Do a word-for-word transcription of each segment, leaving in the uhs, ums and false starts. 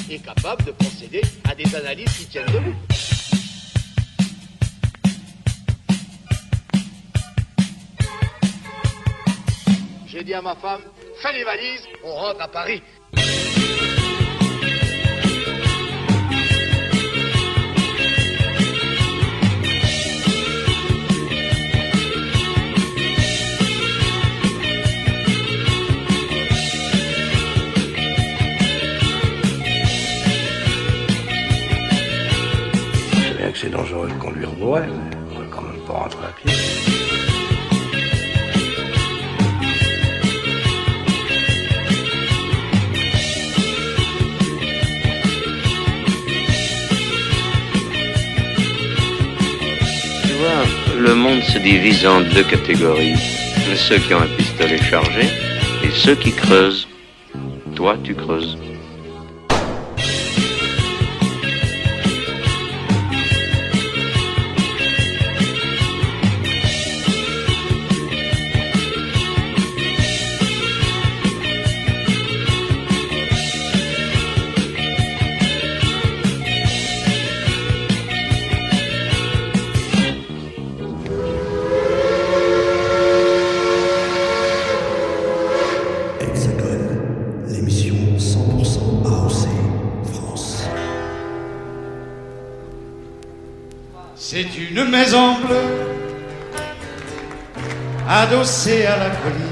est capable de procéder à des analyses qui tiennent debout. J'ai dit à ma femme, fais les valises, on rentre à Paris. C'est dangereux de conduire bourré, mais on va quand même pas rentrer à pied. Tu vois, le monde se divise en deux catégories. Ceux qui ont un pistolet chargé et ceux qui creusent. Toi, tu creuses. C'est une maison bleue adossée à la colline.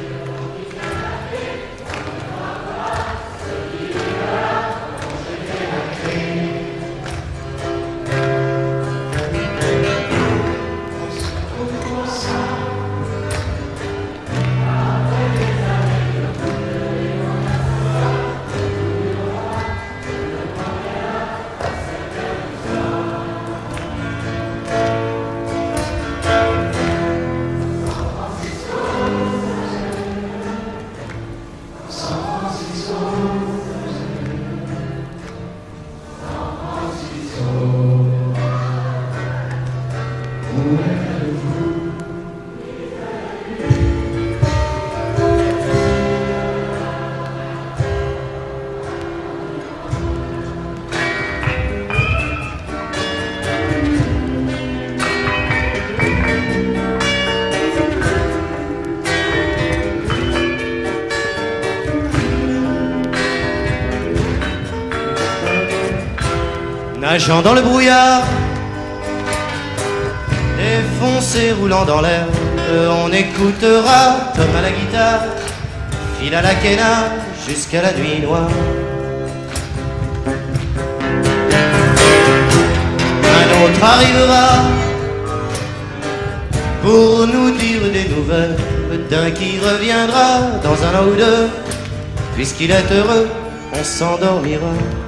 Nageant dans le brouillard, défoncé, roulant dans l'air, on écoutera comme à la guitare, fil à la quena jusqu'à la nuit noire. Un autre arrivera pour nous dire des nouvelles d'un qui reviendra dans un an ou deux. Puisqu'il est heureux, on s'endormira.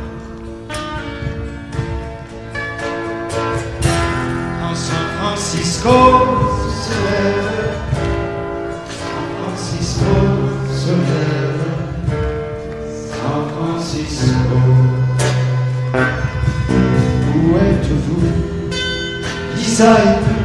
San Francisco se lève, San Francisco se lève, San Francisco. Où êtes-vous, Lisa et vous?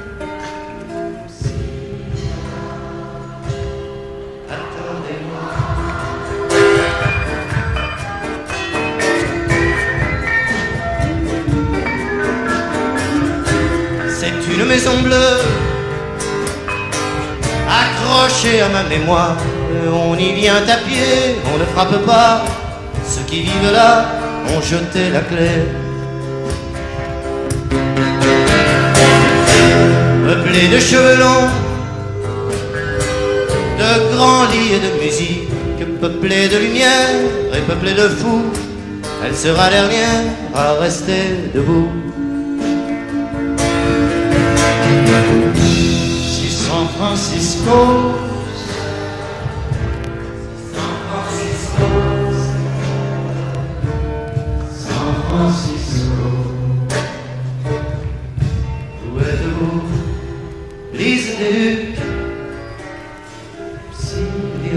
Une maison bleue accrochée à ma mémoire. On y vient à pied, on ne frappe pas. Ceux qui vivent là ont jeté la clé. Peuplée de cheveux longs, de grands lits et de musique, peuplée de lumière et peuplée de fous, elle sera dernière à rester debout. San Francisco, San Francisco, San Francisco. Où êtes-vous, Lise et Luc, Sylvia?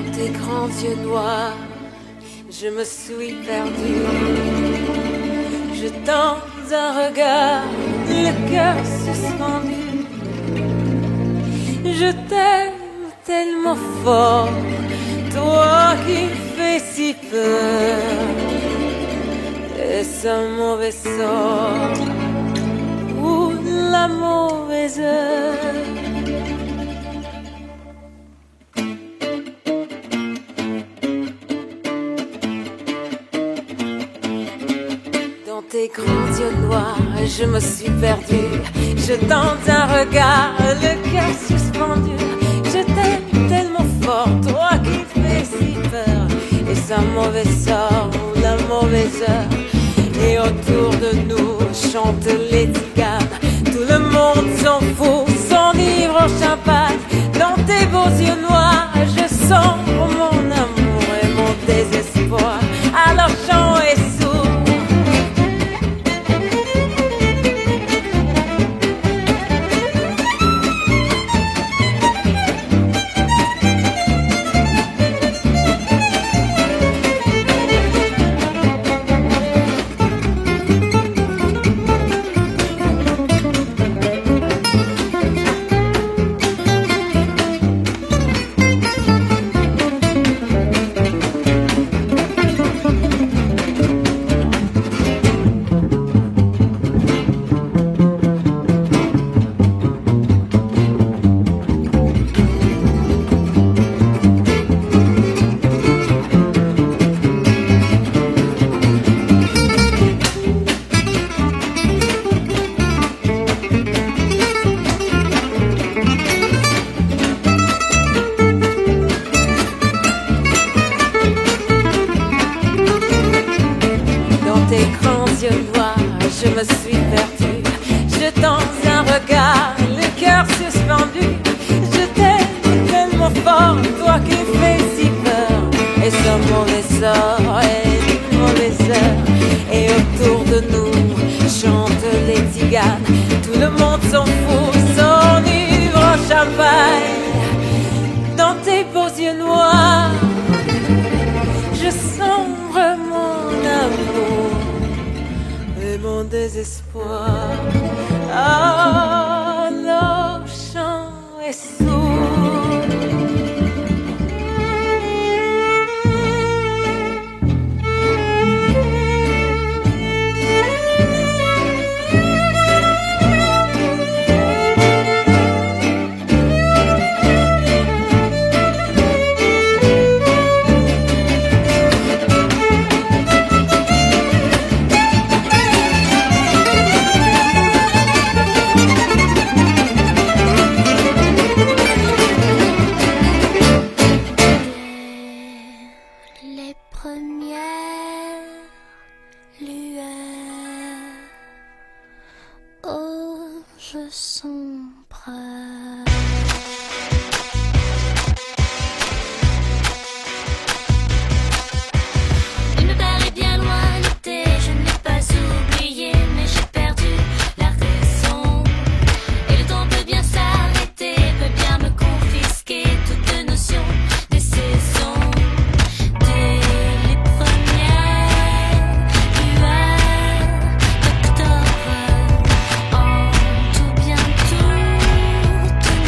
Yeux noirs, je me suis perdue. Je tends un regard, le cœur suspendu. Je t'aime tellement fort, toi qui fais si peur. Est-ce un mauvais sort ou la mauvaise heure? Dans tes grands yeux noirs, je me suis perdue. Je tente un regard, le cœur suspendu. Je t'aime tellement fort, toi qui fais si peur. Est-ce un mauvais sort ou la mauvaise heure? Et autour de nous chantent les tiganes. Tout le monde s'en fout, s'enivre en champagne. Dans tes beaux yeux noirs, je sens mon amour et mon désespoir. Alors chant et sourd. Je me suis perdue, je tends un regard, le cœur suspendu. Je t'aime tellement fort, toi qui fais si peur. Et ce mauvais sort est une mauvaise heure. Et autour de nous chantent les tiganes. Tout le monde s'en fout, s'enivre en champagne. Dans tes beaux yeux noirs, je sombre mon amour et mon désespoir. Ah, le chant est sourd. Tout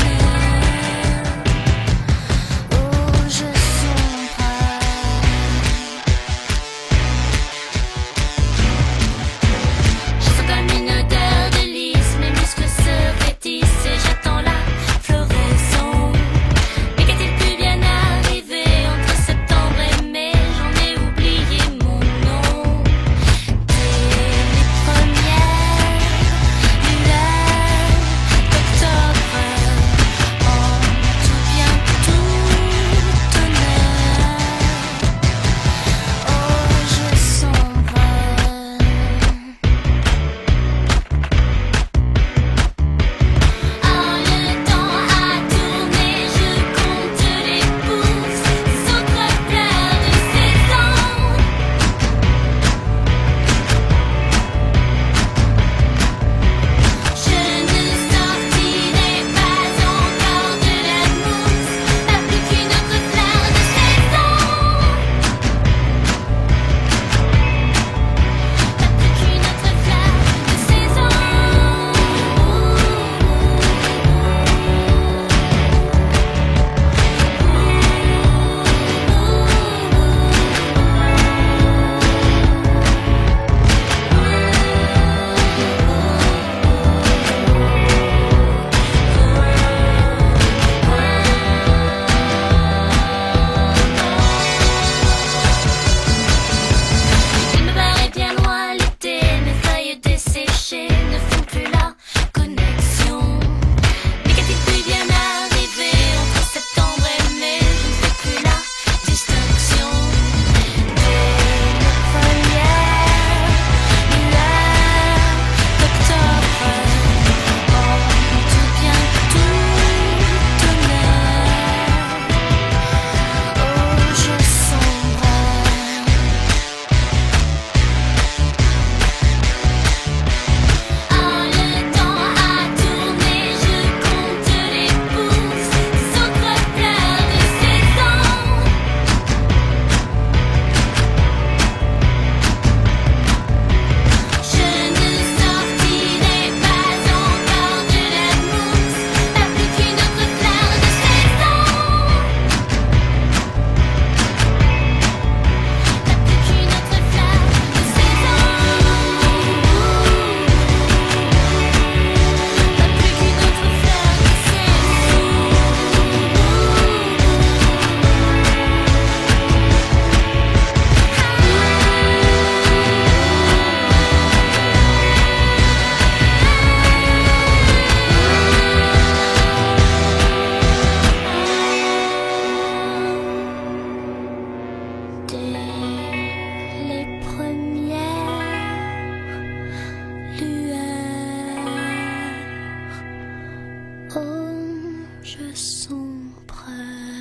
Oh, je sens prêt.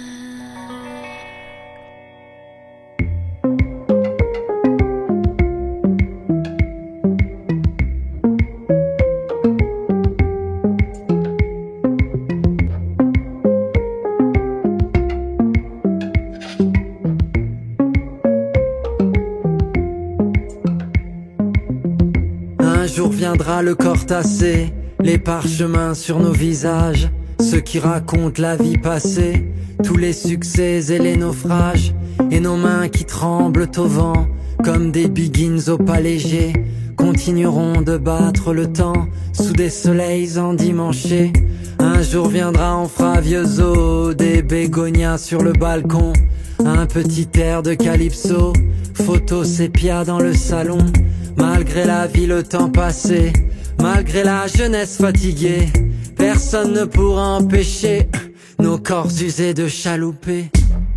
Un jour viendra le corps tassé, les parchemins sur nos visages, ceux qui racontent la vie passée, tous les succès et les naufrages, et nos mains qui tremblent au vent, comme des biggins au pas léger, continueront de battre le temps, sous des soleils endimanchés. Un jour viendra, on fera vieux os, des bégonias sur le balcon, un petit air de calypso, photo sépia dans le salon. Malgré la vie, le temps passé, malgré la jeunesse fatiguée, personne ne pourra empêcher nos corps usés de chalouper.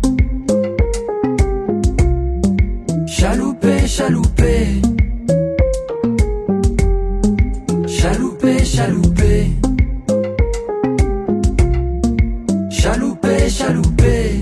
Chalouper, chalouper. Chalouper, chalouper. Chalouper, chalouper.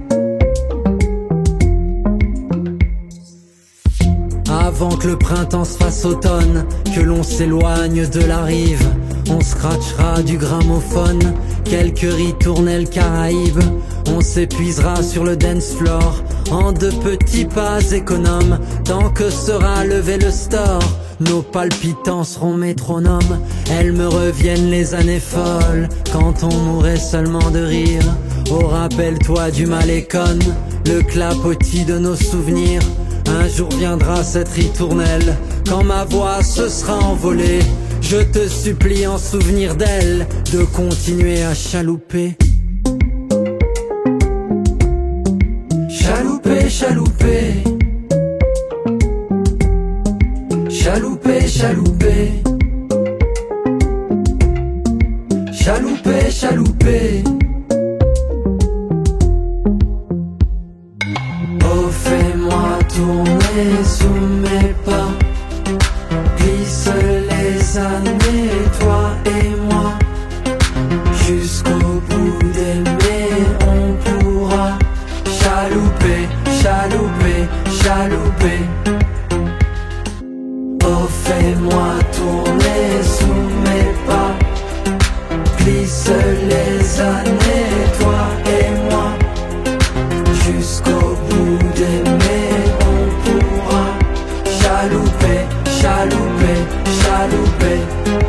Avant que le printemps se fasse automne, que l'on s'éloigne de la rive, on scratchera du gramophone, quelques ritournelles caraïbes. On s'épuisera sur le dance floor, en de petits pas économes, tant que sera levé le store. Nos palpitants seront métronomes, elles me reviennent les années folles, quand on mourait seulement de rire. Oh, rappelle-toi du Malécon, le clapotis de nos souvenirs. Un jour viendra cette ritournelle, quand ma voix se sera envolée. Je te supplie en souvenir d'elle, de continuer à chalouper. Chalouper, chalouper. Chalouper, chalouper. Chalouper, chalouper. Oh, fais-moi tourner sous mes pas, glisse les années, toi et moi, jusqu'au bout d'aimer, on pourra chalouper, chalouper, chalouper. Oh, fais-moi tourner sous mes pas, glisse les années, toi et moi, jusqu'au bout d'aimer, on pourra chalouper, chalouper, chalouper.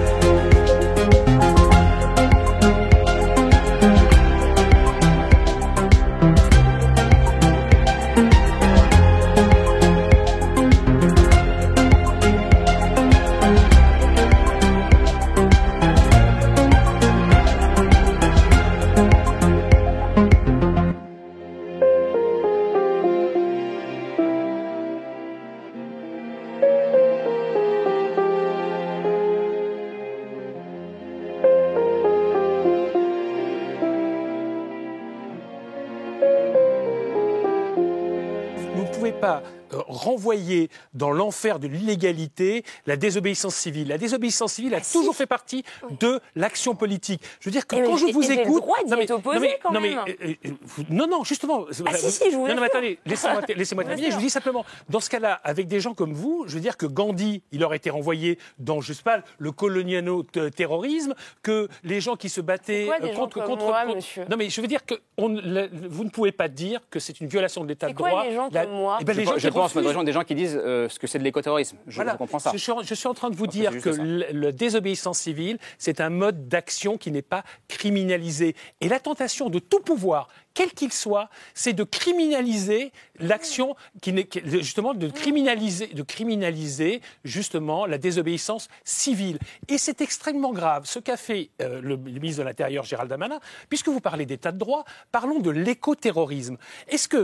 Pas euh, renvoyer dans l'enfer de l'illégalité la désobéissance civile. La désobéissance civile a ah, toujours si. fait partie oui. de l'action politique. Je veux dire que et quand mais, je vous écoute... le droit d'y être opposé quand non, même. Mais, euh, euh, vous, non, non, justement... Ah si, si, je vous Non, non, mais attendez, laissez-moi, laissez laissez-moi terminer. Je vous dis simplement, dans ce cas-là, avec des gens comme vous, je veux dire que Gandhi, il aurait été renvoyé dans, je sais pas, le colonialo-terrorisme, que les gens qui se battaient quoi, des euh, contre... gens comme contre, moi, contre monsieur non, mais je veux dire que on, la, vous ne pouvez pas dire que c'est une violation de l'état de droit. C'est quoi, les gens la, comme moi eh ben, les Je, gens je pense, moi, des gens qui disent euh, ce que c'est de l'écoterrorisme. Je, voilà. je comprends ça. Je suis, en, je suis en train de vous dire que la désobéissance civile, c'est un mode d'action qui n'est pas criminalisé. Et la tentation de tout pouvoir, quel qu'il soit, c'est de criminaliser l'action, qui n'est, justement, de criminaliser, de criminaliser justement la désobéissance civile. Et c'est extrêmement grave. Ce qu'a fait euh, le, le ministre de l'Intérieur, Gérald Darmanin, puisque vous parlez d'état de droit, parlons de l'écoterrorisme. Est-ce que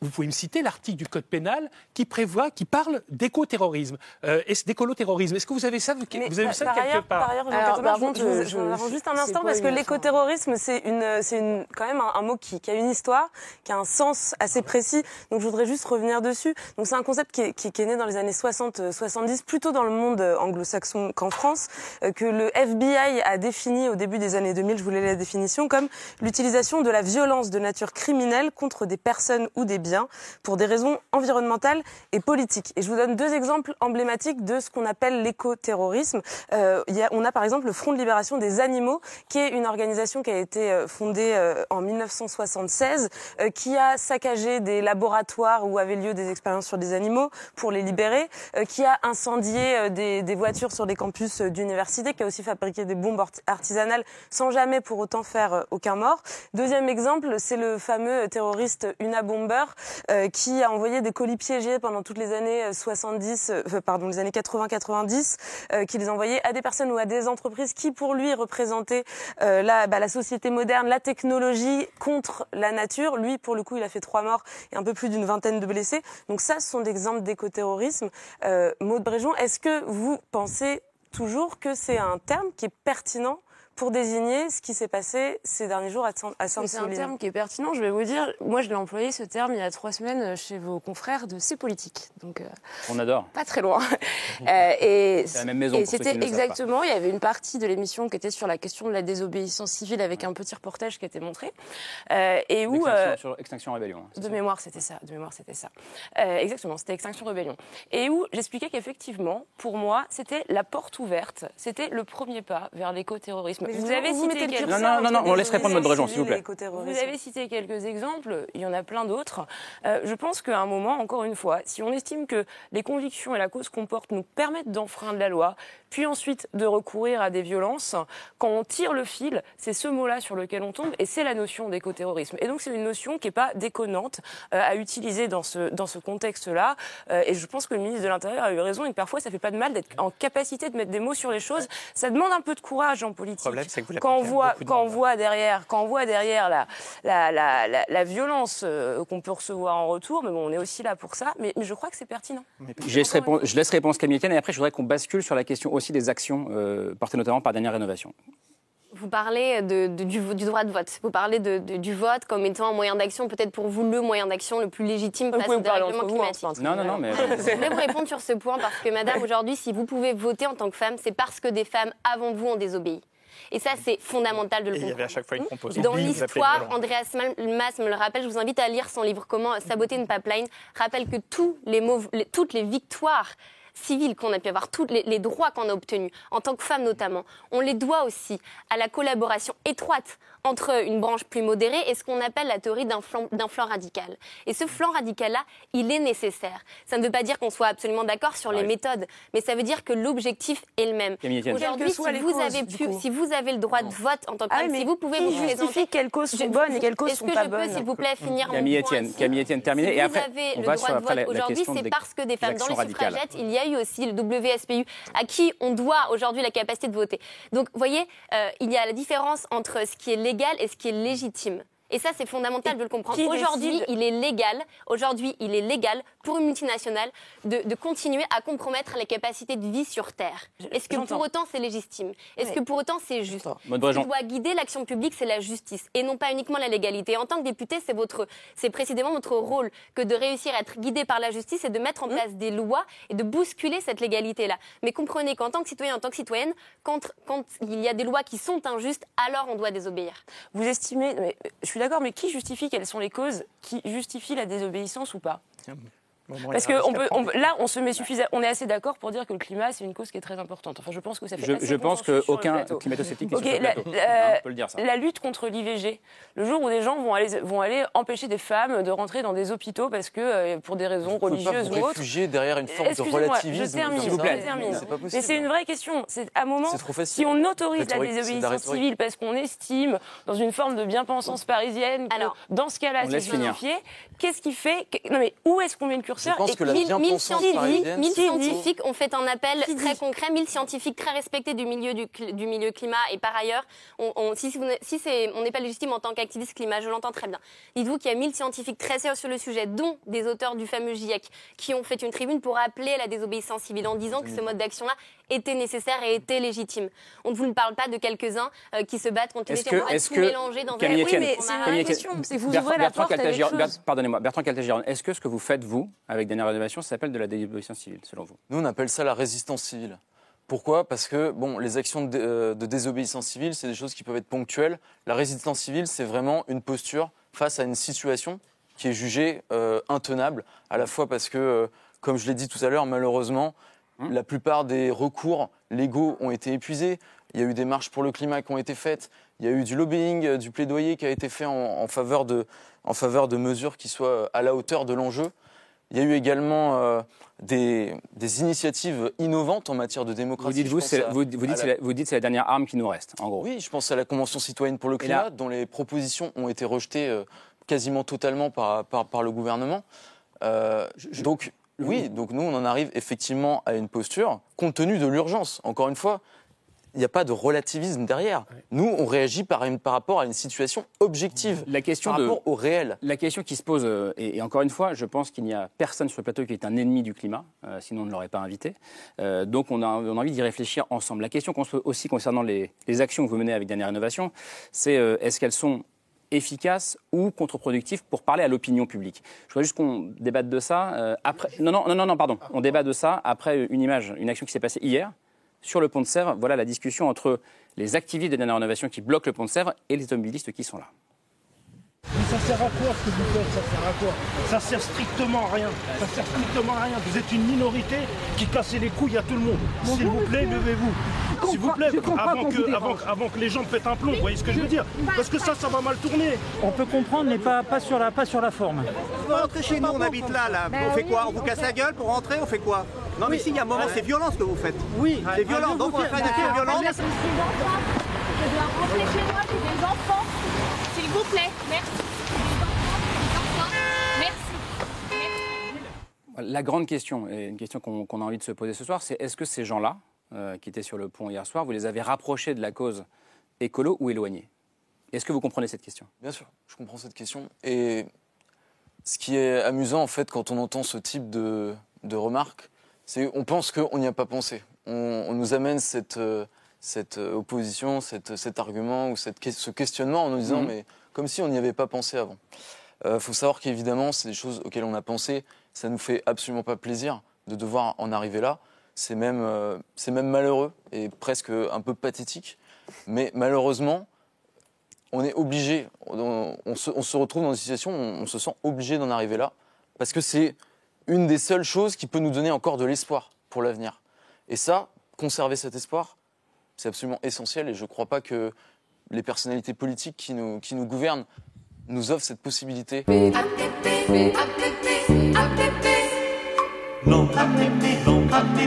vous pouvez me citer l'article du Code pénal qui prévoit, qui parle d'éco-terrorisme, euh, d'écolo-terrorisme. Est-ce que vous avez ça, vous, vous avez par, ça par quelque ailleurs, part Par ailleurs, Alors, par contre, je, je, je, je, juste un instant, parce que l'éco-terrorisme, c'est une, c'est une, quand même un, un mot qui, qui a une histoire, qui a un sens assez précis. Donc je voudrais juste revenir dessus. Donc c'est un concept qui est, qui, qui est né dans les années soixante soixante-dix, plutôt dans le monde anglo-saxon qu'en France, euh, que le F B I a défini au début des années deux mille, je voulais la définition, comme l'utilisation de la violence de nature criminelle contre des personnes ou des biens pour des raisons environnementales et politiques. Et je vous donne deux exemples emblématiques de ce qu'on appelle l'éco-terrorisme. Euh, y a, on a par exemple le Front de libération des animaux, qui est une organisation qui a été fondée euh, en mille neuf cent soixante-seize, euh, qui a saccagé des laboratoires où avaient lieu des expériences sur des animaux pour les libérer, euh, qui a incendié euh, des, des voitures sur des campus euh, d'université, qui a aussi fabriqué des bombes artisanales sans jamais pour autant faire euh, aucun mort. Deuxième exemple, c'est le fameux terroriste Unabomber, euh, qui a envoyé des colis piégés pendant toutes les années soixante-dix, euh, pardon, les années quatre-vingts quatre-vingt-dix, euh, qui les envoyait à des personnes ou à des entreprises qui, pour lui, représentaient euh, la, bah, la société moderne, la technologie contre la nature. Lui, pour le coup, il a fait trois morts et un peu plus d'une vingtaine de blessés. Donc ça, ce sont des exemples d'écoterrorisme. Euh, Maud Bréjon, est-ce que vous pensez toujours que c'est un terme qui est pertinent pour désigner ce qui s'est passé ces derniers jours à Sainte-Soline? C'est un terme qui est pertinent, je vais vous dire. Moi, je l'ai employé, ce terme, il y a trois semaines chez vos confrères de C'est Politique. Donc, euh, on adore. Pas très loin. euh, et c'est la même maison. Et c'était exactement, il y avait une partie de l'émission qui était sur la question de la désobéissance civile avec un petit reportage qui était montré. Euh, et où... Extinction, euh, sur Extinction Rébellion. De mémoire, c'était ça. De mémoire, c'était ça. Euh, exactement, c'était Extinction Rébellion. Et où j'expliquais qu'effectivement, pour moi, c'était la porte ouverte. C'était le premier pas vers l'écoterrorisme. Vous avez cité quelques... Non, non, non, non, on laisse répondre Maud Bréjon, s'il vous plaît. Vous avez cité quelques exemples, il y en a plein d'autres. Euh, je pense qu'à un moment, encore une fois, si on estime que les convictions et la cause qu'on porte nous permettent d'enfreindre la loi, puis ensuite de recourir à des violences, quand on tire le fil, c'est ce mot-là sur lequel on tombe, et c'est la notion d'écoterrorisme. Et donc c'est une notion qui n'est pas déconnante euh, à utiliser dans ce, dans ce contexte-là. Euh, et je pense que le ministre de l'Intérieur a eu raison, et que parfois ça ne fait pas de mal d'être en capacité de mettre des mots sur les choses. Ça demande un peu de courage en politique. Le problème, c'est que vous quand on voit, quand on voit derrière, quand on voit derrière la, la, la, la, la violence euh, qu'on peut recevoir en retour, mais bon, on est aussi là pour ça. Mais, mais je crois que c'est pertinent. Je laisse, répondre, je laisse réponse Camille Etienne, et après je voudrais qu'on bascule sur la question aussi des actions euh, portées notamment par Dernière Rénovation. Vous parlez de, de, du, du droit de vote. Vous parlez de, de, du vote comme étant un moyen d'action, peut-être pour vous le moyen d'action le plus légitime face au dérèglement climatique. Hein, non, non, non, mais... Je voulais vous répondre sur ce point parce que, madame, aujourd'hui, si vous pouvez voter en tant que femme, c'est parce que des femmes avant vous ont désobéi. Et ça, c'est fondamental de le comprendre. Et il y avait à chaque fois une composante. Dans l'histoire, Andreas Maass me le rappelle, je vous invite à lire son livre « Comment saboter une pipeline », rappelle que tous les mots, les, toutes les victoires civiles qu'on a pu avoir, tous les, les droits qu'on a obtenus, en tant que femme notamment, on les doit aussi à la collaboration étroite entre une branche plus modérée et ce qu'on appelle la théorie d'un flanc, d'un flanc radical. Et ce flanc radical-là, il est nécessaire. Ça ne veut pas dire qu'on soit absolument d'accord sur ouais. les méthodes, mais ça veut dire que l'objectif est le même. Aujourd'hui, si vous, causes, avez pu, si vous avez le droit de vote en tant que ah, femme, si vous pouvez vous présenter... quelles causes sont bonnes et quelles causes sont pas bonnes. Est-ce que je peux, s'il vous plaît, finir mon Camille Etienne, Camille Etienne, terminé. Si et après, vous avez on le va droit sur de vote la, la aujourd'hui, c'est parce que des femmes dans les suffragettes, il y a eu aussi le W S P U, à qui on doit aujourd'hui la capacité de voter. Donc, vous voyez, euh, il y a la différence entre ce qui est légal et ce qui est légitime. Et ça, c'est fondamental et de le comprendre. Aujourd'hui, décide... il est légal, aujourd'hui, il est légal pour une multinationale de, de continuer à compromettre les capacités de vie sur Terre. Est-ce que pour autant c'est légitime? Est-ce oui. que pour autant c'est juste? Ce qui doit guider l'action publique, c'est la justice et non pas uniquement la légalité. En tant que député, c'est votre, c'est précisément votre rôle que de réussir à être guidé par la justice et de mettre en mmh. place des lois et de bousculer cette légalité-là. Mais comprenez qu'en tant que citoyen, en tant que citoyenne, quand, quand il y a des lois qui sont injustes, alors on doit désobéir. Vous estimez, mais je suis d'accord, mais qui justifie, quelles sont les causes qui justifient la désobéissance ou pas? Bon, bon, Parce que on peut, on, là, on se met suffisamment, on est assez d'accord pour dire que le climat, c'est une cause qui est très importante. Enfin, je pense que ça fait. Je, je pense qu'aucun climato-sceptique n'est okay, sur le plateau. La, hein, on peut le dire, ça. La lutte contre l'I V G, le jour où des gens vont aller, vont aller empêcher des femmes de rentrer dans des hôpitaux parce que euh, pour des raisons vous religieuses pas ou autres. Réfugier derrière une forme de relativisme. Je termine, s'il vous plaît. Je termine. C'est pas possible. Mais c'est une vraie question. C'est à un moment, si on autorise la désobéissance civile parce qu'on estime dans une forme de bien-pensance parisienne que Alors, dans ce cas-là, c'est justifié. Qu'est-ce qui fait Non mais où est-ce qu'on met le précurseurs. Je pense et que la mille, mille bien-pensance scientifiques, mille scientifiques ont fait un appel très concret, mille scientifiques très respectés du milieu, du, du milieu climat et par ailleurs, on, on, si, si c'est, on n'est pas légitime en tant qu'activiste climat, je l'entends très bien. Dites-vous qu'il y a mille scientifiques très sérieux sur le sujet, dont des auteurs du fameux GIEC, qui ont fait une tribune pour appeler à la désobéissance civile en disant que ce mode d'action-là était nécessaire et était légitime. On ne vous parle pas de quelques-uns euh, qui se battent contre les gens à tout mélanger dans un... Oui, mais c'est une vraie question. C'est vous ouvrez la porte à quelque chose. Pardonnez-moi, Bertrand Caltagirone, est-ce que ce que vous faites, vous, avec Dernière Rénovation, ça s'appelle de la désobéissance civile, selon vous? Nous, on appelle ça la résistance civile. Pourquoi? Parce que bon, les actions de, euh, de désobéissance civile, c'est des choses qui peuvent être ponctuelles. La résistance civile, c'est vraiment une posture face à une situation qui est jugée euh, intenable, à la fois parce que, euh, comme je l'ai dit tout à l'heure, malheureusement, hum. la plupart des recours légaux ont été épuisés. Il y a eu des marches pour le climat qui ont été faites. Il y a eu du lobbying, euh, du plaidoyer qui a été fait en, en, faveur de, en faveur de mesures qui soient à la hauteur de l'enjeu. Il y a eu également euh, des, des initiatives innovantes en matière de démocratie. Vous dites, vous, c'est, à, vous, vous, dites, la... la, vous dites c'est la dernière arme qui nous reste, en gros. Oui, je pense à la Convention citoyenne pour le climat, là... dont les propositions ont été rejetées euh, quasiment totalement par, par, par le gouvernement. Euh, je... Donc, oui, donc nous, on en arrive effectivement à une posture, compte tenu de l'urgence. Encore une fois, il n'y a pas de relativisme derrière. Nous, on réagit par, une, par rapport à une situation objective, la question par de, rapport au réel. La question qui se pose, euh, et, et encore une fois, je pense qu'il n'y a personne sur le plateau qui est un ennemi du climat, euh, sinon on ne l'aurait pas invité. Euh, donc on a, on a envie d'y réfléchir ensemble. La question qu'on se pose aussi concernant les, les actions que vous menez avec Dernière Rénovation, c'est euh, est-ce qu'elles sont efficaces ou contre-productives pour parler à l'opinion publique. Je voudrais juste qu'on débatte de ça. Euh, après... non, non, non, non, pardon. On débat de ça après une image, une action qui s'est passée hier. Sur le pont de Sèvres, voilà la discussion entre les activistes de Dernière Rénovation qui bloquent le pont de Sèvres et les automobilistes qui sont là. Mais ça sert à quoi ce que vous faites? Ça sert à quoi? Ça sert strictement à rien. Ça sert strictement à rien. Vous êtes une minorité qui cassez les couilles à tout le monde. S'il vous plaît, levez-vous. S'il vous plaît, avant que, avant, avant que les gens pètent un plomb, vous voyez ce que je veux dire? Parce que ça, ça va mal tourner. On peut comprendre, mais pas, pas, sur, la, pas sur la forme. Vous rentrez chez nous, on habite là, là. Ben on fait quoi? On vous casse la gueule pour rentrer? On fait quoi? Non mais si, il y a un moment, c'est violent ce que vous faites. Oui. C'est violent, donc on va faire des faits violents. Je dois rentrer chez moi, j'ai des enfants. S'il vous plaît, merci. La grande question, et une question qu'on, qu'on a envie de se poser ce soir, c'est est-ce que ces gens-là, euh, qui étaient sur le pont hier soir, vous les avez rapprochés de la cause écolo ou éloignés? Est-ce que vous comprenez cette question? Bien sûr, je comprends cette question. Et ce qui est amusant, en fait, quand on entend ce type de, de remarques, c'est qu'on pense qu'on n'y a pas pensé. On, on nous amène cette, cette opposition, cette, cet argument ou cette, ce questionnement en nous disant mmh. mais comme si on n'y avait pas pensé avant. Il euh, faut savoir qu'évidemment, c'est des choses auxquelles on a pensé. Ça ne nous fait absolument pas plaisir de devoir en arriver là. C'est même, euh, c'est même malheureux et presque un peu pathétique. Mais malheureusement, on est obligé, on, on, se, on se retrouve dans une situation où on, on se sent obligé d'en arriver là. Parce que c'est une des seules choses qui peut nous donner encore de l'espoir pour l'avenir. Et ça, conserver cet espoir, c'est absolument essentiel. Et je ne crois pas que les personnalités politiques qui nous, qui nous gouvernent nous offrent cette possibilité. Non, non,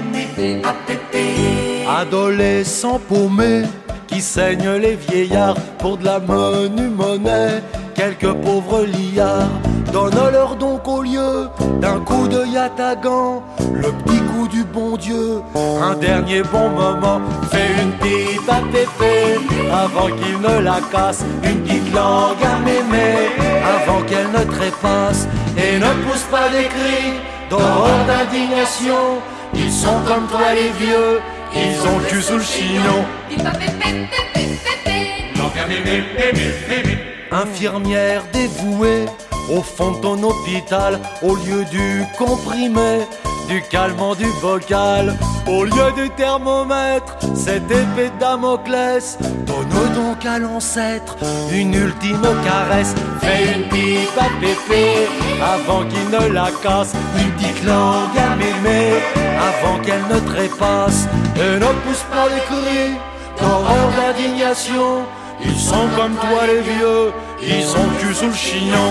adolescents paumés qui saignent les vieillards pour de la menu-monnaie. Quelques pauvres liards donnent-leur donc au lieu d'un coup de yatagan le petit coup du bon Dieu. Un dernier bon moment, fais une pipe à Pépé avant qu'il ne la casse, une petite langue à mémé avant qu'elle ne trépasse et ne pousse pas des cris d'horreur, d'indignation. Ils sont comme toi les vieux, ils ont le cul sous le chignon. Infirmière dévouée au fond de ton hôpital, au lieu du comprimé, du calmant du bocal, au lieu du thermomètre, cette épée de Damoclès, donne donc à l'ancêtre une ultime caresse. Fais une pipe à Pépé avant qu'il ne la casse, une petite langue à mémé avant qu'elle ne trépasse, et ne pousse pas les cris d'horreur, d'indignation. Ils sont comme toi les vieux, ils ont le cul sous le chignon.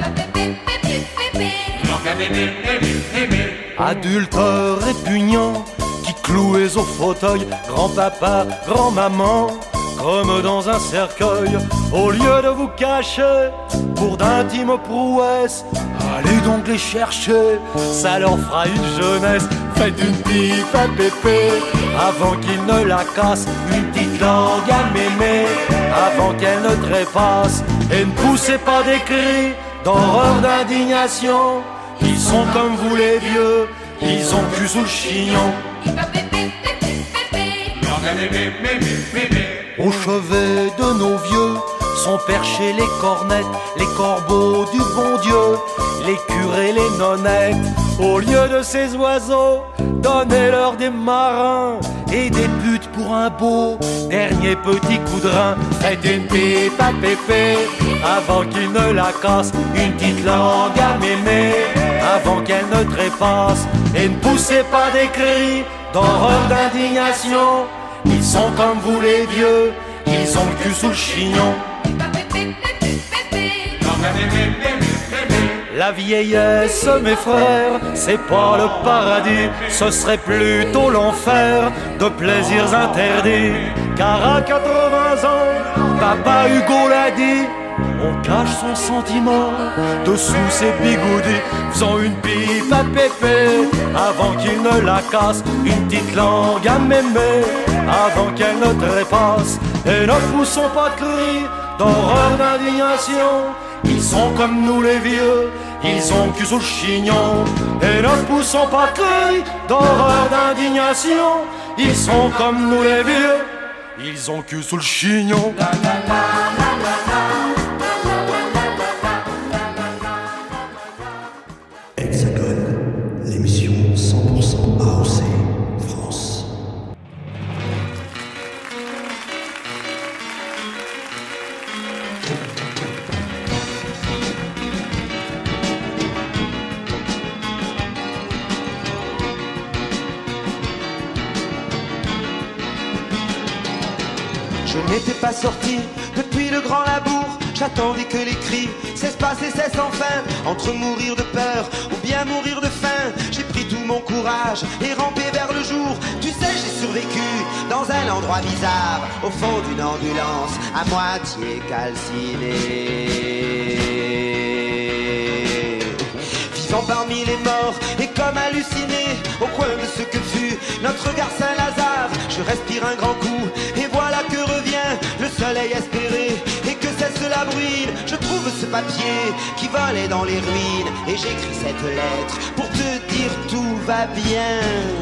Adultes répugnants qui cloués au fauteuil, grand-papa, grand-maman, comme dans un cercueil. Au lieu de vous cacher pour d'intimes prouesses, allez donc les chercher, ça leur fera une jeunesse. Faites une pipe à Pépé avant qu'il ne la casse, une petite langue à mémé avant qu'elle ne trépasse. Et ne poussez pas des cris d'horreur, d'indignation, ils sont comme vous les vieux, ils ont cul sous le chignon. Au chevet de nos vieux sont perchés les cornettes, les corbeaux du bon Dieu, les curés, les nonnettes. Au lieu de ces oiseaux, donnez-leur des marins et des putes pour un beau dernier petit coup de rein. Faites une pipe à Pépé avant qu'il ne la casse, une petite langue à mémé avant qu'elle ne trépasse. Et ne poussez pas des cris d'horreur, d'indignation, ils sont comme vous les vieux, ils ont le cul sous le chignon. La vieillesse, mes frères, c'est pas le paradis, ce serait plutôt l'enfer de plaisirs interdits. Car à quatre-vingts ans, papa Hugo l'a dit, on cache son sentiment dessous ses bigoudis. Faisant une pipe à Pépé avant qu'il ne la casse, une petite langue à mémé avant qu'elle ne trépasse. Et ne poussons pas de cris d'horreur, d'indignation, ils sont comme nous les vieux, ils ont cul sous le chignon. Et ne poussons pas de cris d'horreur, d'indignation, ils sont comme nous les vieux, ils ont cul sous le chignon. Hexagone, l'émission cent pour cent A O C France. Je n'étais pas sorti depuis le grand labour, j'attendais que les cris cessent pas et cessent enfin. Entre mourir de peur ou bien mourir de faim, j'ai pris tout mon courage et rampé vers le jour. Tu sais, j'ai survécu dans un endroit bizarre, au fond d'une ambulance à moitié calcinée. Vivant parmi les morts et comme halluciné au coin de ce que fut notre gare Saint-Lazare, je respire un grand coup et voilà que revient le soleil espéré et que cesse la bruine. Je trouve ce papier qui volait dans les ruines et j'écris cette lettre pour te dire tout va bien.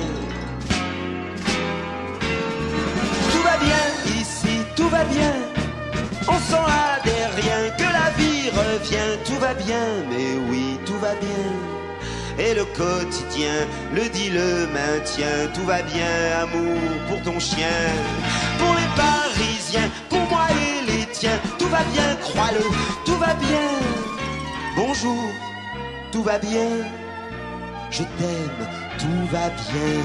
Tout va bien ici, tout va bien. On sent là des rien que la vie revient. Tout va bien, mais oui, tout va bien. Et le quotidien le dit, le maintient. Tout va bien, amour, pour ton chien, pour les Parisiens, pour moi et les tiens. Tout va bien, crois-le, tout va bien. Bonjour, tout va bien. Je t'aime, tout va bien.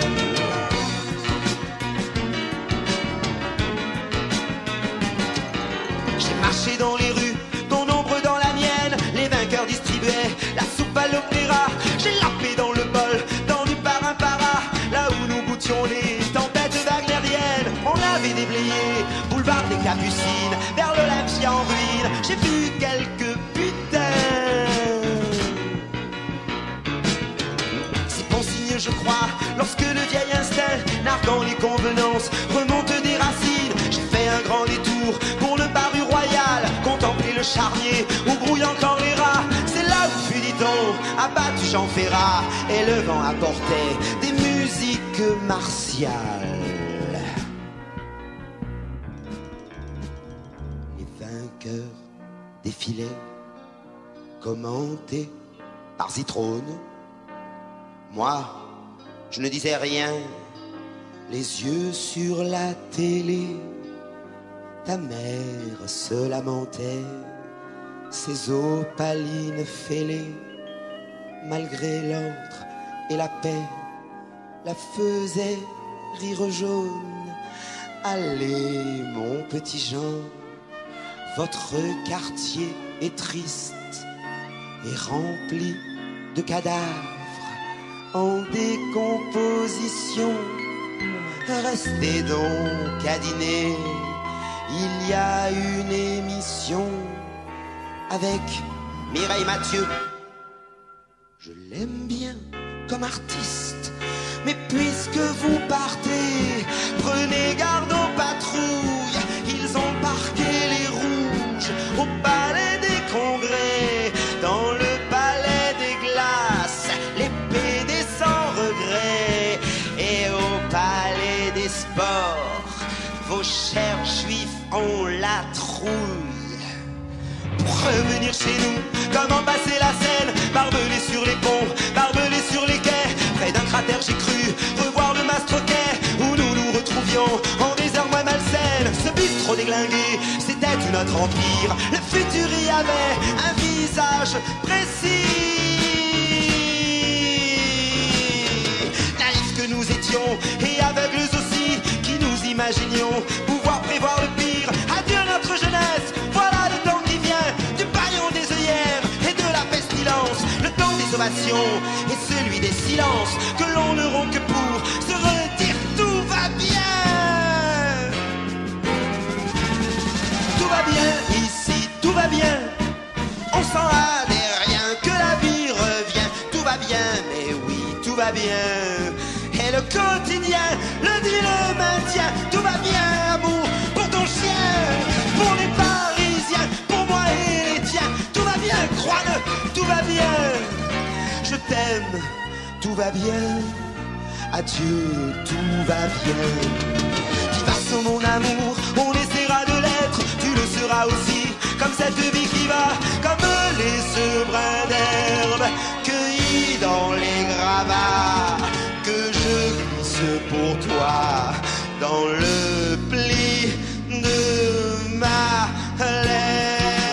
J'ai marché dans les rues, ton ombre dans la mienne. Les vainqueurs distribuaient la soupe à l'opéra. J'ai la paix dans le bol, tendu par un para. Là où nous goûtions les tempêtes wagnériennes. On avait déblayé boulevard des Capucines, vers l'Olympia en ruine. J'ai vu quelques putains. C'est bon signe, je crois, lorsque le vieil instinct, narguant les convenances, remonte des racines. J'ai fait un grand détour pour le Barru Royal, contempler le charnier où grouillent encore les rats. C'est là où fut, dit-on, abattu Jean Ferrat, et le vent apportait des musiques martiales. Les vainqueurs défilaient, commentés par Zitrone. Moi, je ne disais rien, les yeux sur la télé. Ta mère se lamentait, ses opalines fêlées. Malgré l'encre et la paix, la faisait rire jaune. Allez, mon petit Jean, votre quartier est triste et rempli de cadavres en décomposition. Restez donc à dîner il y a une émission avec Mireille Mathieu. Je l'aime bien comme artiste, mais puisque vous partez, prenez garde aux patrouilles. Ils ont parqué les rouges au palais des congrès, dans le palais des glaces, les P D sans regret, et au palais des sports, vos chers juifs ont la trouille. Pour revenir chez nous, comment passer la Seine, barbelé sur les ponts, barbelé sur les quais, près d'un cratère j'ai cru revoir le Mastroquet, où nous nous retrouvions en des heures moins malsaines. Ce bistrot déglingué, c'était tout notre empire, le futur y avait un visage précis. Naïfs que nous étions, et aveugles aussi, qui nous imaginions pouvoir prévoir le pire. Adieu notre jeunesse, voilà le temps qui vient, du baillon des œillères et de la pestilence, le temps des ovations et celui des silences, que l'on ne rompt que pour se redire tout va bien. Tout va bien ici, tout va bien, on s'en a des rien, que la vie revient. Tout va bien, mais oui, tout va bien. Et le quotidien le dit, le maintient. Tout va bien, amour, pour ton chien, pour les Parisiens, pour moi et les tiens. Tout va bien, crois-le, tout va bien. Je t'aime, tout va bien. Adieu, tout va bien. Vivace mon amour, on essaiera de l'être. Tu le seras aussi, comme cette vie qui va, comme les ce brins d'herbe cueillis dans les gravats, que je glisse pour toi dans le pli de ma lettre.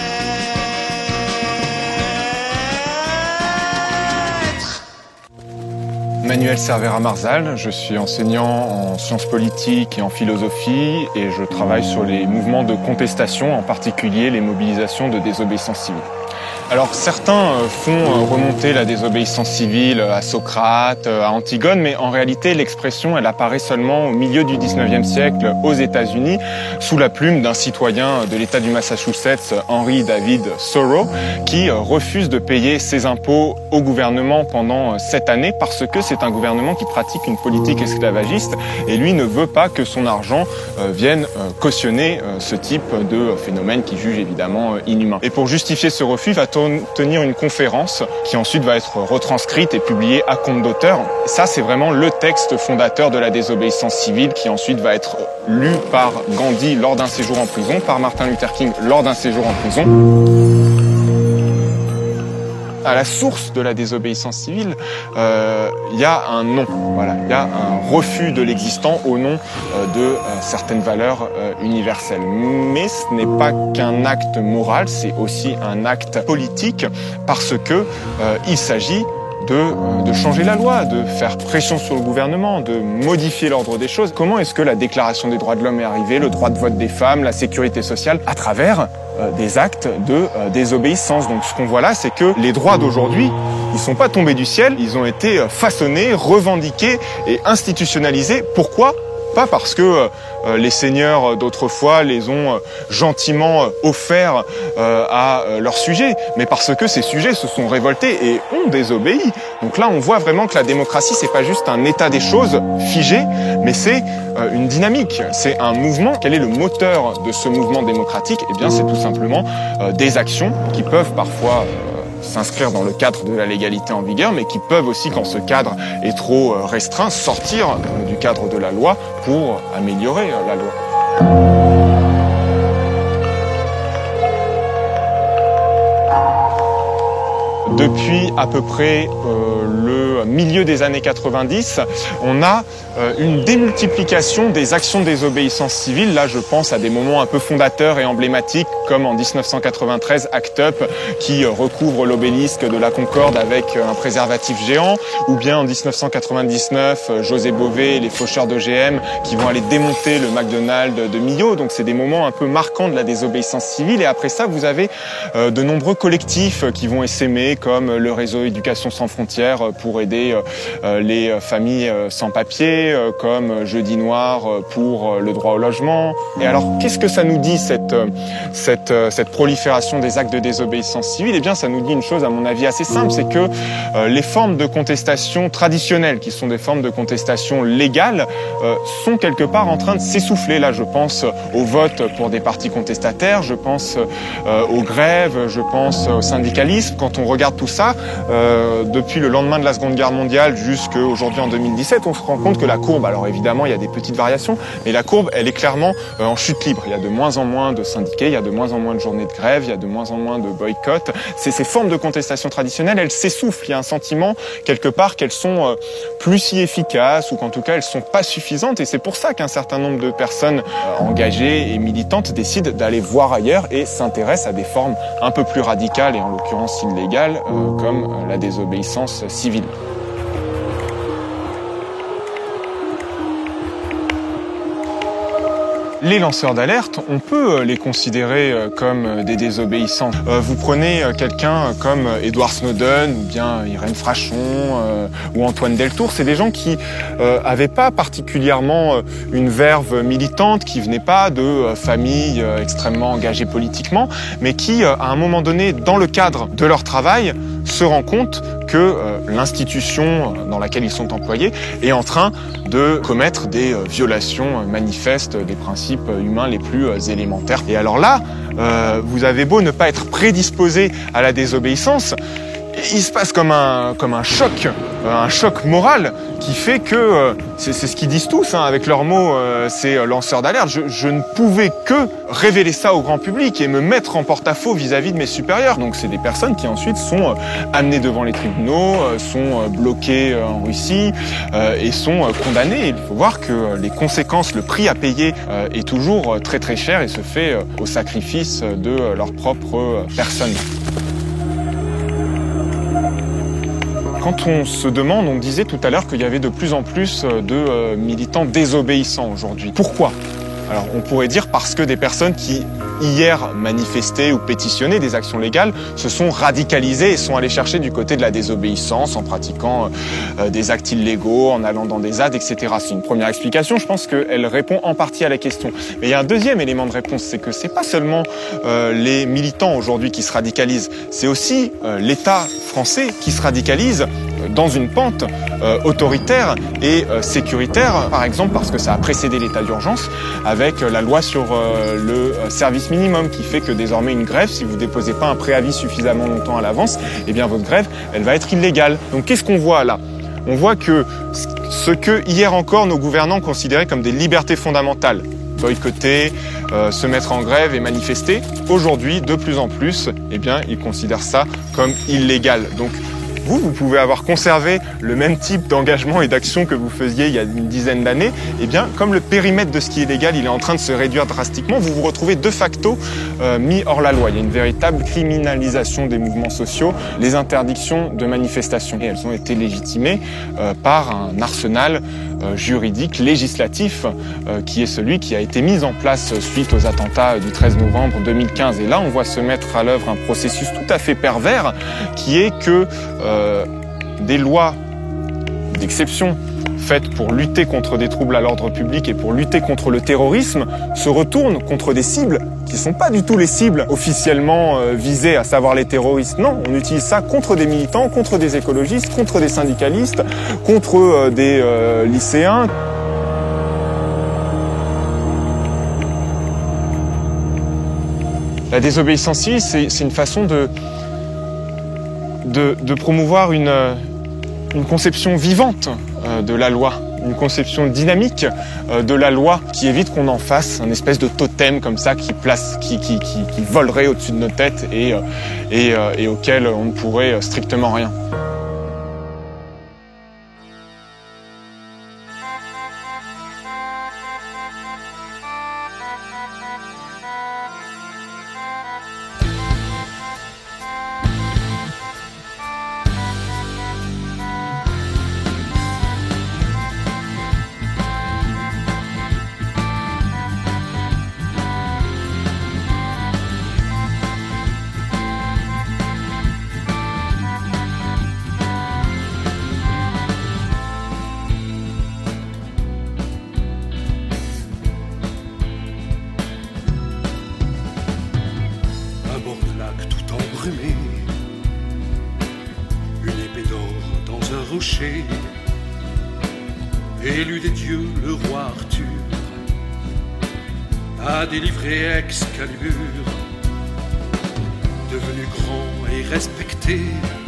Manuel Cervera-Marzal, je suis enseignant en sciences politiques et en philosophie et je travaille sur les mouvements de contestation, en particulier les mobilisations de désobéissance civile. Alors certains font remonter la désobéissance civile à Socrate, à Antigone, mais en réalité l'expression elle apparaît seulement au milieu du dix-neuvième siècle aux États-Unis sous la plume d'un citoyen de l'État du Massachusetts, Henry David Thoreau, qui refuse de payer ses impôts au gouvernement pendant sept années parce que c'est un gouvernement qui pratique une politique esclavagiste et lui ne veut pas que son argent vienne cautionner ce type de phénomène qu'il juge évidemment inhumain. Et pour justifier ce refus, il va tenir une conférence qui ensuite va être retranscrite et publiée à compte d'auteur. Ça, c'est vraiment le texte fondateur de la désobéissance civile qui ensuite va être lu par Gandhi lors d'un séjour en prison, par Martin Luther King lors d'un séjour en prison. À la source de la désobéissance civile, euh, il y a un non, voilà, il y a un refus de l'existant au nom euh, de euh, certaines valeurs euh, universelles. Mais ce n'est pas qu'un acte moral, c'est aussi un acte politique parce que euh, il s'agit de, de changer la loi, de faire pression sur le gouvernement, de modifier l'ordre des choses. Comment est-ce que la Déclaration des droits de l'homme est arrivée, le droit de vote des femmes, la sécurité sociale, à travers euh, des actes de euh, désobéissance. Donc ce qu'on voit là, c'est que les droits d'aujourd'hui, ils sont pas tombés du ciel, ils ont été façonnés, revendiqués et institutionnalisés. Pourquoi ? Pas parce que euh, les seigneurs d'autrefois les ont euh, gentiment euh, offerts euh, à euh, leurs sujets, mais parce que ces sujets se sont révoltés et ont désobéi. Donc là, on voit vraiment que la démocratie, c'est pas juste un état des choses figé, mais c'est euh, une dynamique, c'est un mouvement. Quel est le moteur de ce mouvement démocratique ? Eh bien, c'est tout simplement euh, des actions qui peuvent parfois euh, s'inscrire dans le cadre de la légalité en vigueur, mais qui peuvent aussi, quand ce cadre est trop restreint, sortir du cadre de la loi pour améliorer la loi. Depuis à peu près euh, le milieu des années quatre-vingt-dix, on a euh, une démultiplication des actions de désobéissance civile. Là, je pense à des moments un peu fondateurs et emblématiques, comme en dix-neuf cent quatre-vingt-treize, Act Up, qui euh, recouvre l'obélisque de la Concorde avec euh, un préservatif géant, ou bien en dix-neuf cent quatre-vingt-dix-neuf, euh, José Bové et les faucheurs d'O G M qui vont aller démonter le McDonald's de Millau. Donc c'est des moments un peu marquants de la désobéissance civile. Et après ça, vous avez euh, de nombreux collectifs qui vont essaimer, comme comme le réseau Éducation sans frontières pour aider les familles sans papier, comme Jeudi Noir pour le droit au logement. Et alors, qu'est-ce que ça nous dit, cette, cette, cette prolifération des actes de désobéissance civile? Eh bien, ça nous dit une chose, à mon avis, assez simple, c'est que les formes de contestation traditionnelles, qui sont des formes de contestation légales, sont quelque part en train de s'essouffler. Là, je pense au vote pour des partis contestataires, je pense euh, aux grèves, je pense au syndicalisme. Quand on regarde tout ça, euh, depuis le lendemain de la Seconde Guerre mondiale jusqu'à aujourd'hui en deux mille dix-sept, on se rend compte que la courbe, alors évidemment il y a des petites variations, mais la courbe elle est clairement euh, en chute libre. Il y a de moins en moins de syndiqués, il y a de moins en moins de journées de grève, il y a de moins en moins de boycotts. C'est ces formes de contestation traditionnelles, elles s'essoufflent. Il y a un sentiment quelque part qu'elles sont euh, plus si efficaces ou qu'en tout cas elles sont pas suffisantes, et c'est pour ça qu'un certain nombre de personnes euh, engagées et militantes décident d'aller voir ailleurs et s'intéressent à des formes un peu plus radicales et en l'occurrence illégales euh, comme euh, la désobéissance civile. Les lanceurs d'alerte, on peut les considérer comme des désobéissants. Vous prenez quelqu'un comme Edward Snowden ou bien Irène Frachon euh, ou Antoine Deltour, c'est des gens qui euh, avaient pas particulièrement une verve militante, qui venaient pas de familles extrêmement engagées politiquement, mais qui, à un moment donné, dans le cadre de leur travail, se rendent compte que euh, l'institution dans laquelle ils sont employés est en train de commettre des euh, violations manifestes des principes humains les plus euh, élémentaires. Et alors là, euh, vous avez beau ne pas être prédisposé à la désobéissance, il se passe comme un, comme un choc, un choc moral qui fait que, euh, c'est ce qu'ils disent tous hein, avec leurs mots, euh, c'est lanceurs d'alerte, je, je ne pouvais que révéler ça au grand public et me mettre en porte-à-faux vis-à-vis de mes supérieurs. Donc c'est des personnes qui ensuite sont euh, amenées devant les tribunaux, euh, sont euh, bloquées euh, en Russie euh, et sont euh, condamnées. Et il faut voir que euh, les conséquences, le prix à payer euh, est toujours euh, très très cher et se fait euh, au sacrifice de euh, leur propre euh, personne. Quand on se demande, on disait tout à l'heure qu'il y avait de plus en plus de militants désobéissants aujourd'hui. Pourquoi ? Alors on pourrait dire parce que des personnes qui hier manifestaient ou pétitionnaient des actions légales se sont radicalisées et sont allées chercher du côté de la désobéissance en pratiquant euh, des actes illégaux, en allant dans des Z A D, et cetera. C'est une première explication, je pense qu'elle répond en partie à la question. Mais il y a un deuxième élément de réponse, c'est que c'est pas seulement euh, les militants aujourd'hui qui se radicalisent, c'est aussi euh, l'État français qui se radicalise dans une pente euh, autoritaire et euh, sécuritaire, par exemple parce que ça a précédé l'état d'urgence avec euh, la loi sur euh, le euh, service minimum qui fait que désormais une grève, si vous déposez pas un préavis suffisamment longtemps à l'avance, eh bien votre grève, elle va être illégale. Donc qu'est-ce qu'on voit là ? On voit que ce que hier encore nos gouvernants considéraient comme des libertés fondamentales, boycotter, euh, se mettre en grève et manifester, aujourd'hui de plus en plus, eh bien ils considèrent ça comme illégal. Donc Vous, vous pouvez avoir conservé le même type d'engagement et d'action que vous faisiez il y a une dizaine d'années. Eh bien, comme le périmètre de ce qui est légal, il est en train de se réduire drastiquement, vous vous retrouvez de facto euh, mis hors la loi. Il y a une véritable criminalisation des mouvements sociaux, les interdictions de manifestation. Et elles ont été légitimées euh, par un arsenal euh, juridique, législatif, euh, qui est celui qui a été mis en place suite aux attentats du treize novembre deux mille quinze. Et là, on voit se mettre à l'œuvre un processus tout à fait pervers, qui est que euh, Euh, des lois d'exception faites pour lutter contre des troubles à l'ordre public et pour lutter contre le terrorisme se retournent contre des cibles qui ne sont pas du tout les cibles officiellement euh, visées, à savoir les terroristes. Non, on utilise ça contre des militants, contre des écologistes, contre des syndicalistes, contre euh, des euh, lycéens. La désobéissance civile, c'est une façon de De, de promouvoir une, une conception vivante euh, de la loi, une conception dynamique euh, de la loi qui évite qu'on en fasse un espèce de totem comme ça qui place, qui, qui, qui, qui volerait au-dessus de nos têtes et, euh, et, euh, et auquel on ne pourrait strictement rien. lac tout embrumé, une épée d'or dans un rocher, élu des dieux, le roi Arthur a délivré Excalibur, devenu grand et respecté.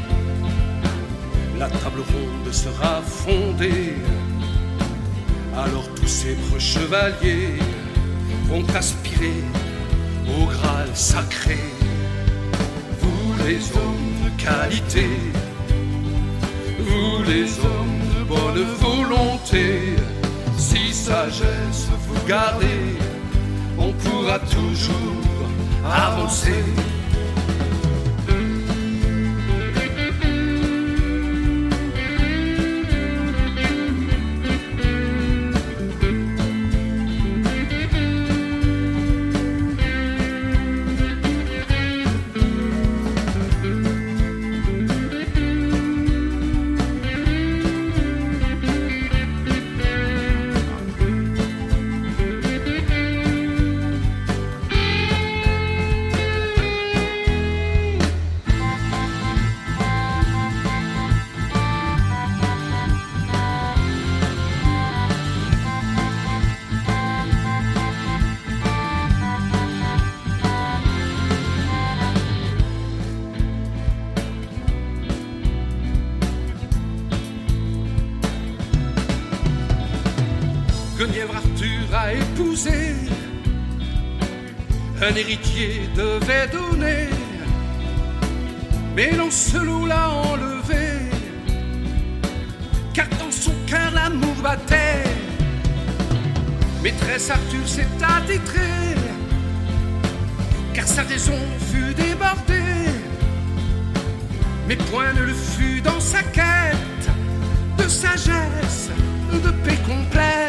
La table ronde sera fondée, alors tous ces preux chevaliers vont aspirer au Graal sacré. Vous les hommes de qualité, vous les hommes de bonne volonté, si sagesse vous gardez, on pourra toujours avancer. Guenièvre Arthur a épousé, un héritier devait donner, mais Lancelot l'a enlevé, car dans son cœur l'amour battait. Maîtresse Arthur s'est attitrée, car sa raison fut débordée, mais point ne le fut dans sa quête de sagesse, de paix complète.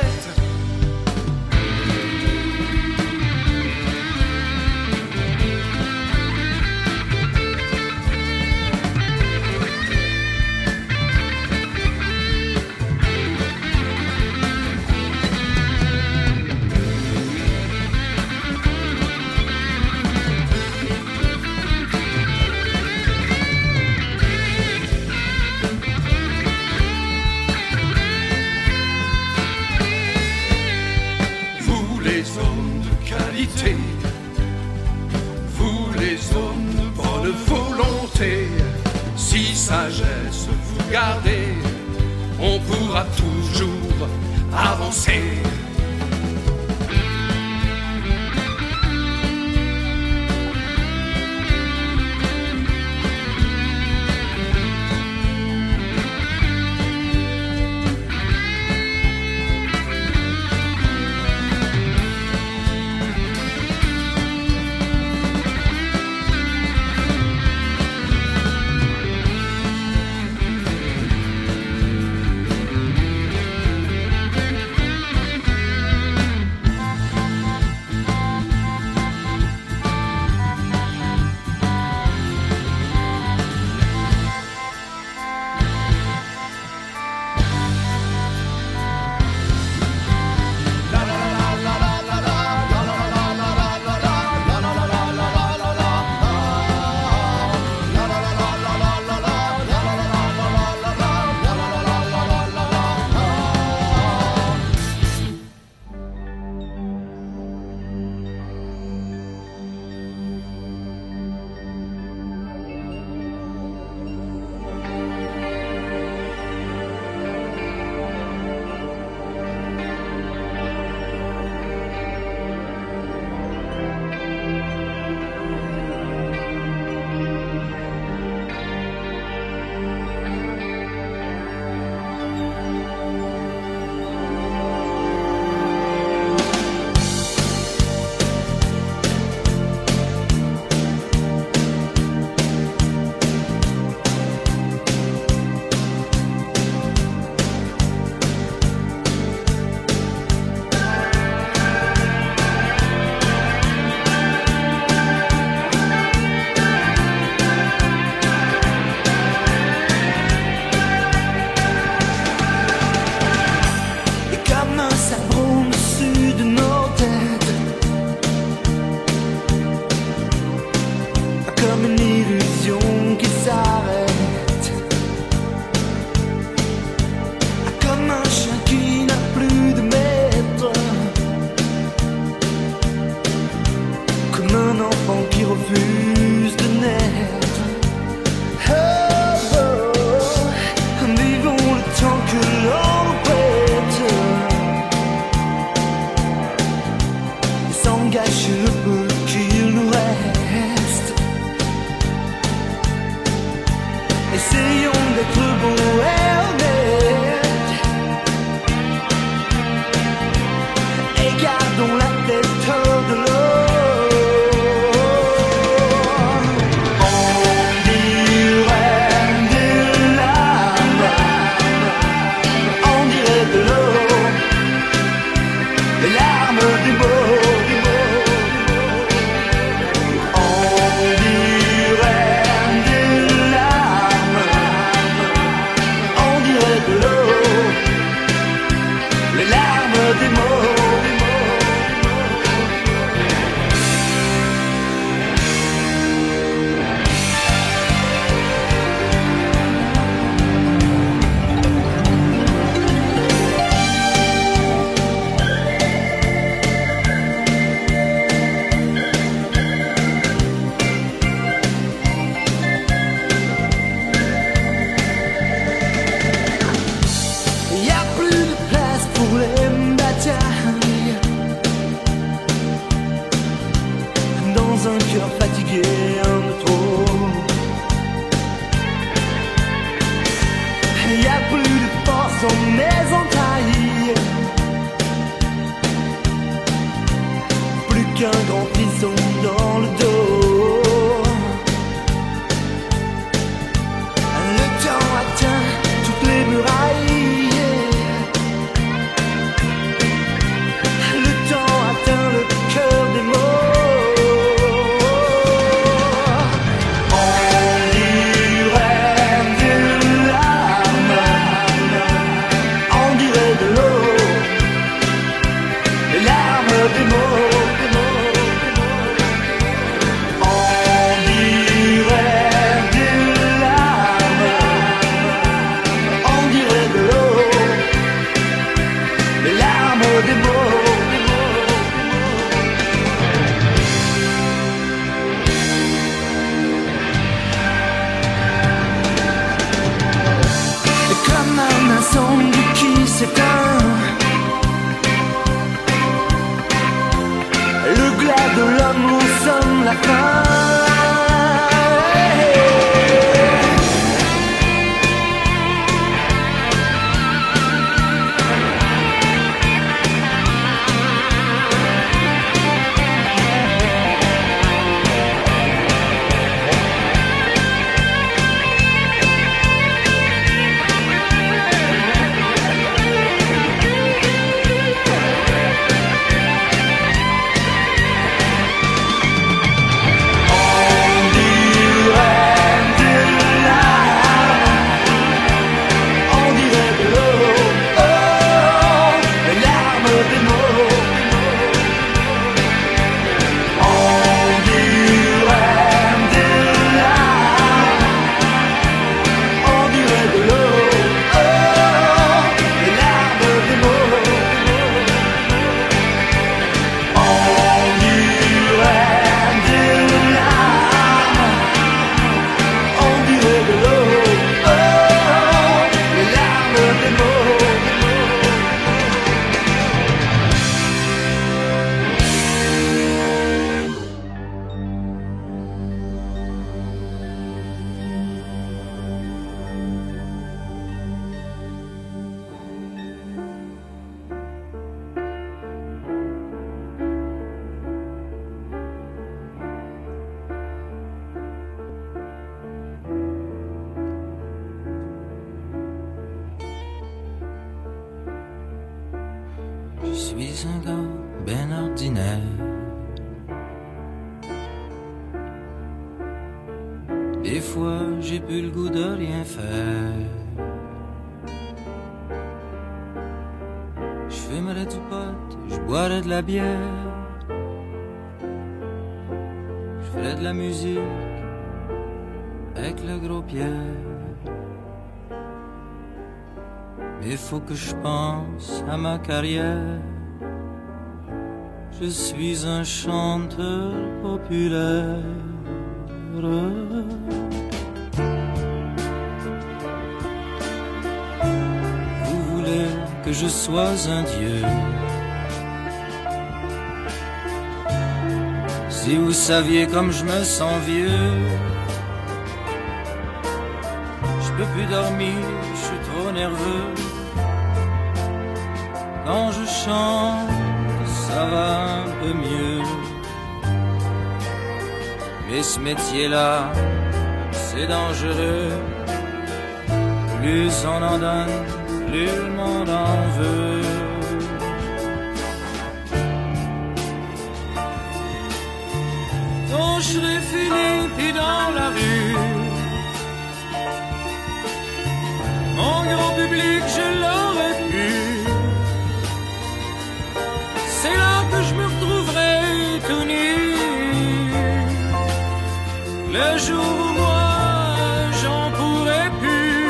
Vous les hommes de bonne volonté, si sagesse vous gardez, on pourra toujours avancer. comme une illusion qui s'arrête, comme un chien qui n'a plus de maître, comme un enfant qui refuse de naître. Oh, oh, vivons le temps que l'on nous prête, sans gâcher le peu qu'il nous reste. Essayons d'être beaux et honnêtes, et gardons la tête hors de l'eau. suis un gars ben ordinaire. Des fois, j'ai plus le goût de rien faire. Je fumerais du pot, je boirais de la bière. Je ferais de la musique avec le gros Pierre. Mais faut que je pense à ma carrière. Je suis un chanteur populaire. Vous voulez que je sois un dieu. Si vous saviez comme je me sens vieux, je peux plus dormir, je suis trop nerveux. Quand je chante, ça va un peu mieux. Mais ce métier-là, c'est dangereux. Plus on en donne, plus le monde en veut. Donc je serai fini, puis dans la rue, mon grand public, je l'aurais pu. C'est là que je me retrouverai tout nu. Le jour où moi j'en pourrai plus,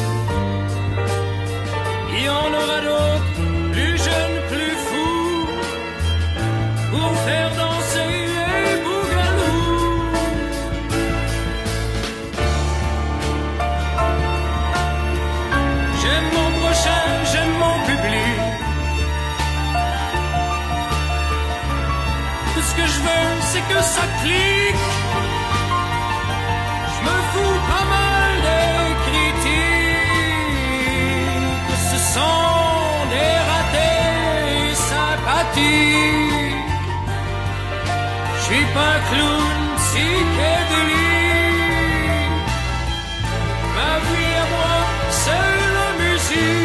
il y en aura d'autres, plus jeunes, plus fous, pour faire danser les bougalous. J'aime mon prochain, j'aime mon public. Tout ce que je veux, c'est que ça clique. Je me fous pas mal des critiques. Ce sont des ratés sympathiques. Je suis pas un clown psychédélique. Ma vie à moi, c'est la musique.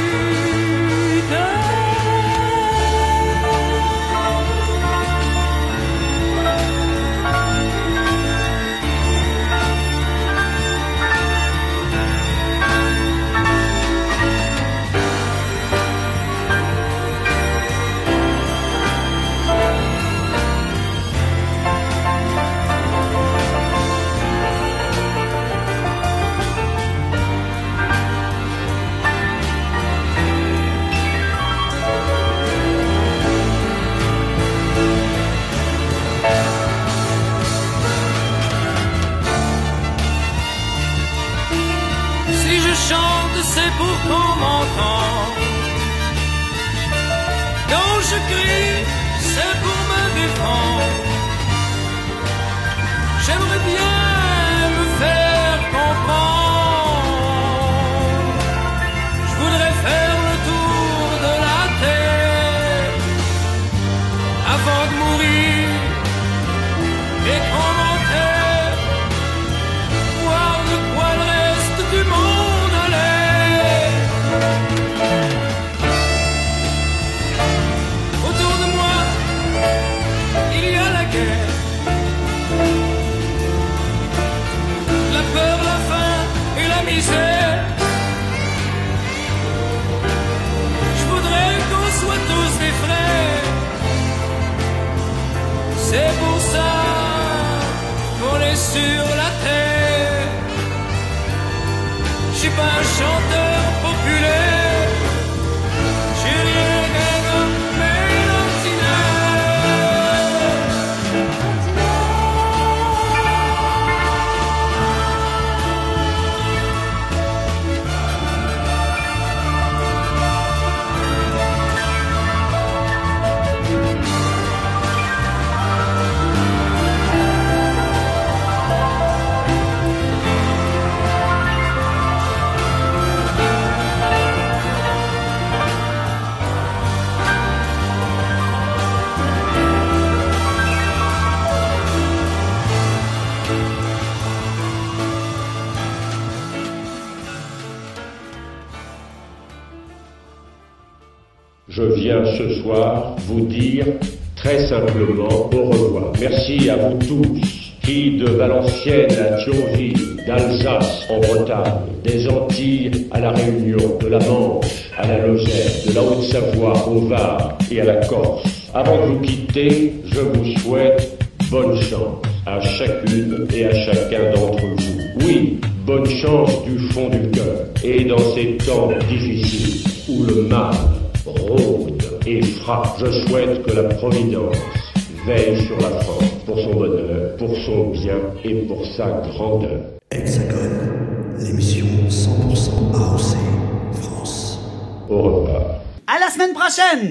C'est pour qu'on m'entende. Quand je crie, c'est pour me défendre. J'aimerais bien me faire comprendre. Je voudrais faire le tour de la terre avant de mourir. Et commentaires, voir de quoi le reste du monde allait. Autour de moi, il y a la guerre, la peur, la faim et la misère. Je voudrais qu'on soit tous des frères. C'est pour ça qu'on est sur la terre. Je suis pas un chanteur populaire, j'ai rien qu'un homme Je viens ce soir vous dire très simplement au revoir. Merci à vous tous qui, de Valenciennes à Thionville, d'Alsace en Bretagne, des Antilles à la Réunion, de la Manche à la Lozère, de la Haute-Savoie au Var et à la Corse. Avant de vous quitter, je vous souhaite bonne chance à chacune et à chacun d'entre vous. Oui, bonne chance du fond du cœur. Et dans ces temps difficiles où le mal rôde et frappe, je souhaite que la Providence veille sur la France pour son bonheur, pour son bien et pour sa grandeur. Hexagone, l'émission cent pour cent A O C, France. Au revoir. À la semaine prochaine!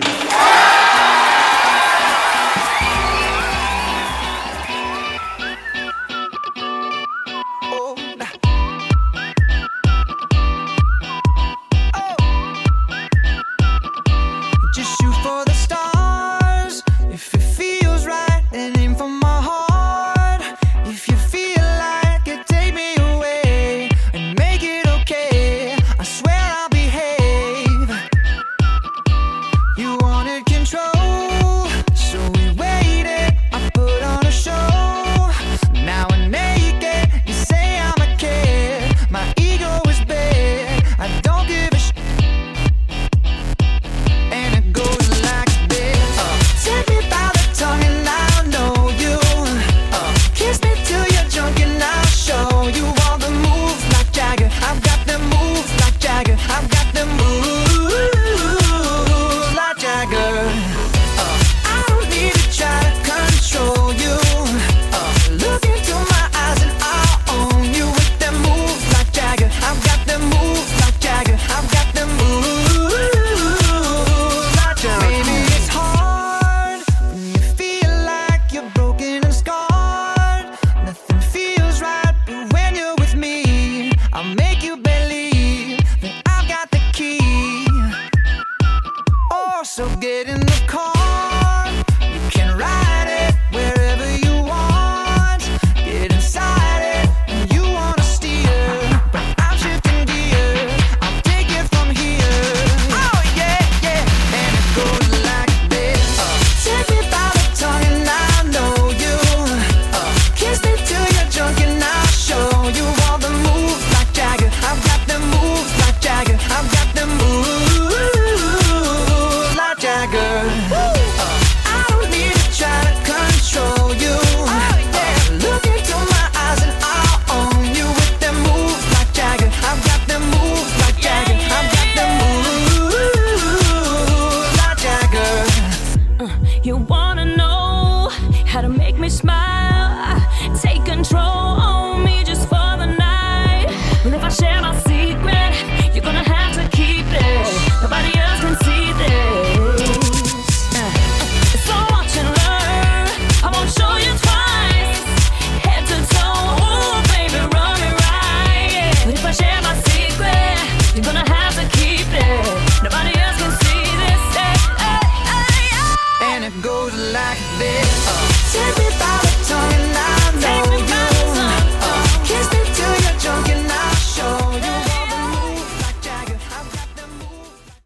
You wanna know how to make me smile?